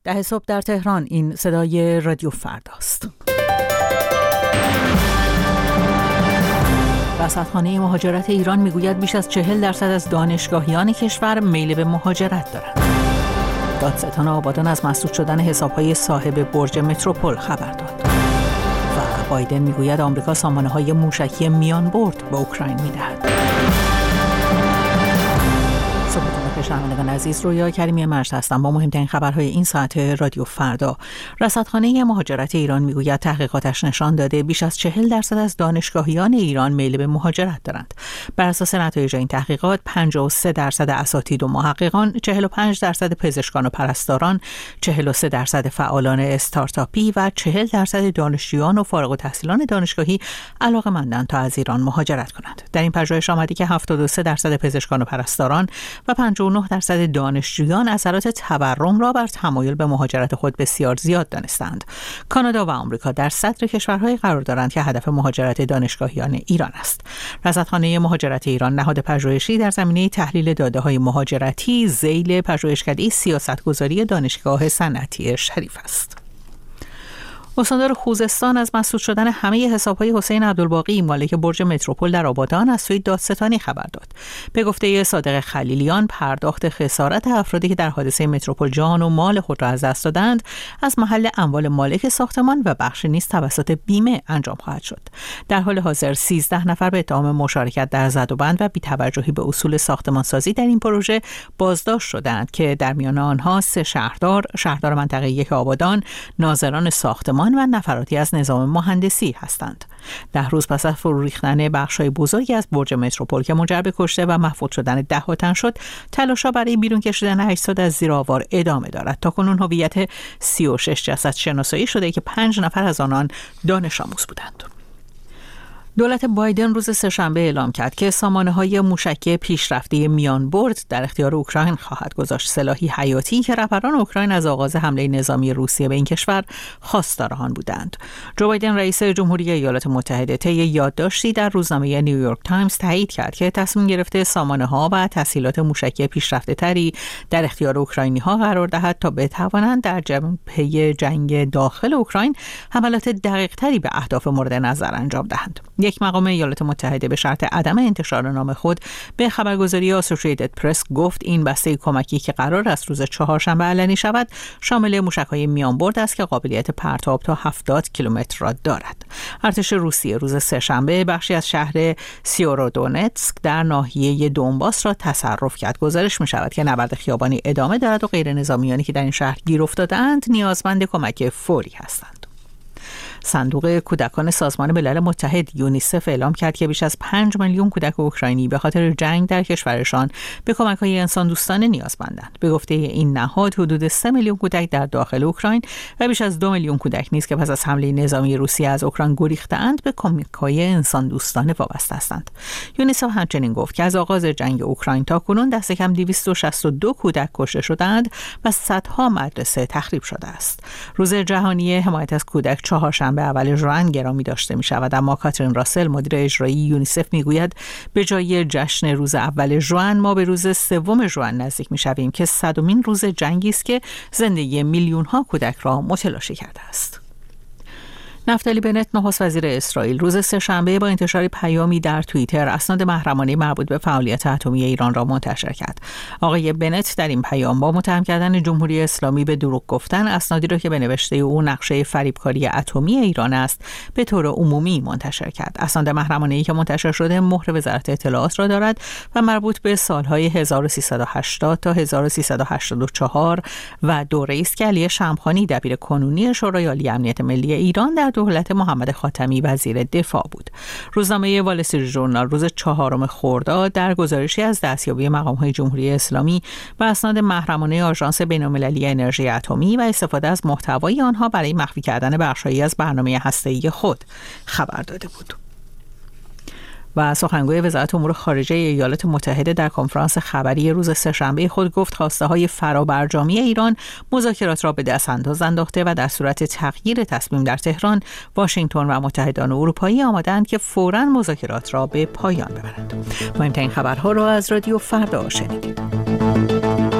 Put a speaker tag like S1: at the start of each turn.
S1: 10 صبح در تهران. این صدای رادیو فرداست. رصدخانه مهاجرت ایران میگوید بیش از 40% از دانشگاهیان کشور میل به مهاجرت دارند. دادستان آبادان از مسدود شدن حساب‌های صاحب برج متروپول خبر داد. و بایدن میگوید آمریکا سامانه‌های موشکی میان برد به اوکراین میدهد. شنوندگان عزیز، رویا کریمی مجد هستم با مهمترین خبرهای این ساعت رادیو فردا. رصدخانه مهاجرت ایران میگوید تحقیقاتش نشان داده بیش از 40% از دانشگاهیان ایران میل به مهاجرت دارند. بر اساس نتایج این تحقیقات 53% اساتید و محققان، 45% پزشکان و پرستاران، 43% فعالان استارتاپی و 40% دانشجویان و فارغ التحصیلان دانشگاهی علاقه‌مندند تا از ایران مهاجرت کنند. در این پژوهش آمده که 73% پزشکان و پرستاران و 59% دانشجویان اثرات تورم را بر تمایل به مهاجرت خود بسیار زیاد دانستند. کانادا و آمریکا در صدر کشورهای قرار دارند که هدف مهاجرت دانشگاهیان ایران است. رصدخانه مهاجرت ایران نهاد پژوهشی در زمینه تحلیل داده‌های مهاجرتی ذیل پژوهشکده سیاستگذاری دانشگاه صنعتی شریف است. استاندار خوزستان از مسدود شدن همه حساب‌های حسین عبدالباقی مالک برج متروپول در آبادان از سوی دادستانی خبر داد. به گفته صادق خلیلیان، پرداخت خسارت افرادی که در حادثه متروپول جان و مال خود را از دست دادند از محل اموال مالک ساختمان و بخش نیز توسط بیمه انجام خواهد شد. در حال حاضر 13 نفر به اتهام مشارکت در زدوبند و بی‌توجهی به اصول ساختمانسازی در این پروژه بازداشت شدند که در میان آنها 3 شهردار منطقه 1 آبادان، ناظران ساختمان و نفراتی از نظام مهندسی هستند. 10 روز پس از فرو ریختن بخش‌های بزرگی از برج متروپول که منجر به کشته و محفوظ شدن 10 تن شد، تلاش‌ها برای بیرون کشیدن اجساد از زیر آوار ادامه دارد. تاکنون هویت 36 جسد شناسایی شده که 5 نفر از آنان دانش آموز بودند. دولت بایدن روز سه‌شنبه اعلام کرد که سامانه‌های موشکی پیشرفته میان برد در اختیار اوکراین خواهد گذاشت، سلاحی حیاتی که رهبران اوکراین از آغاز حمله نظامی روسیه به این کشور خواستار آن بودند. جو بایدن رئیس جمهوری ایالات متحده طی یادداشتی در روزنامه نیویورک تایمز تایید کرد که تصمیم گرفته سامانه‌ها و تسهیلات موشکی پیشرفته‌تری در اختیار اوکراینی‌ها قرار دهد تا بتوانند در جبهه جنگ داخل اوکراین حملات دقیق‌تری به اهداف مورد نظر انجام دهند. یک مقام ایالات متحده به شرط عدم انتشار نام خود به خبرگزاری آسوشییتد پرس گفت این بسته کمکی که قرار است روز چهارشنبه علنی شود شامل موشک‌های میانبرد است که قابلیت پرتاب تا 70 کیلومتر را دارد. ارتش روسیه روز سه‌شنبه بخشی از شهر سیورودونتسک در ناحیه دونباس را تصرف کرد. گزارش می‌شود که نبرد خیابانی ادامه دارد و غیرنظامیانی که در این شهر گیر افتاده‌اند نیازمند کمک فوری هستند. صندوق کودکان سازمان ملل متحد یونیسف اعلام کرد که بیش از 5 میلیون کودک اوکراینی به خاطر جنگ در کشورشان به کمک‌های انسان دوستانه نیازمندند. به گفته این نهاد حدود 3 میلیون کودک در داخل اوکراین و بیش از 2 میلیون کودک نیز که پس از حمله نظامی روسیه از اوکراین گریخته‌اند به کمک‌های انسان دوستانه وابسته هستند. یونیسف همچنین گفت که از آغاز جنگ اوکراین تا کنون دست کم 262 کودک کشته شدند و صدها مدرسه تخریب شده است. روز جهانی حمایت از کودک چهارشنبه اول ژوئن گرامی داشته می شود، اما کاترین راسل مدیر اجرایی یونیسف می گوید به جای جشن روز اول ژوئن ما به روز 3 ژوئن نزدیک می شویم که 100مین روز جنگی است که زندگی میلیون ها کودک را متلاشی کرده است. نفتالی بنت نخست وزیر اسرائیل روز سه‌شنبه با انتشار پیامی در توییتر اسناد محرمانه مربوط به فعالیت اتمی ایران را منتشر کرد. آقای بنت در این پیام با متهم کردن جمهوری اسلامی به دروغ گفتن اسنادی را که به نوشته او نقشه فریبکاری اتمی ایران است به طور عمومی منتشر کرد. اسناد محرمانه‌ای که منتشر شده مهر وزارت اطلاعات را دارد و مربوط به سالهای 1380 تا 1384 و دوره‌ای است که علی شمخانی دبیر کنونی شورای عالی امنیت ملی ایران در دولت محمد خاتمی وزیر دفاع بود. روزنامه وال استریت ژورنال روز 4 خرداد در گزارشی از دستیابی مقام‌های جمهوری اسلامی و اسناد محرمانه آژانس بین‌المللی انرژی اتمی و استفاده از محتوای آنها برای مخفی کردن بخش‌هایی از برنامه هسته‌ای خود خبر داده بود. و سخنگوی وزارت امور خارجه ایالات متحده در کنفرانس خبری روز سه‌شنبه خود گفت خواسته‌های فرابرجامی ایران مذاکرات را به دست انداز انداخته و در صورت تغییر تصمیم در تهران واشنگتن و متحدان اروپایی آماده‌اند که فوراً مذاکرات را به پایان ببرند. مهمترین خبرها را از رادیو فردا شنیدید.